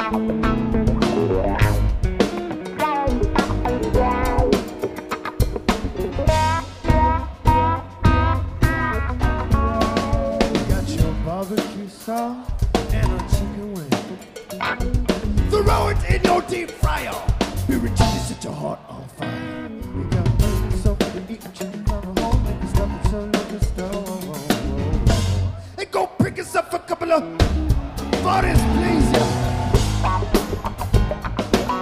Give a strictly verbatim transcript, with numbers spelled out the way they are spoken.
Barbecue sauce and a chicken wing. Throw it in your deep fryer. Beer and chicken set your heart on fire. You got burgers so good to eat chicken on the home and stuff it so look the stove. And go pick us up a couple of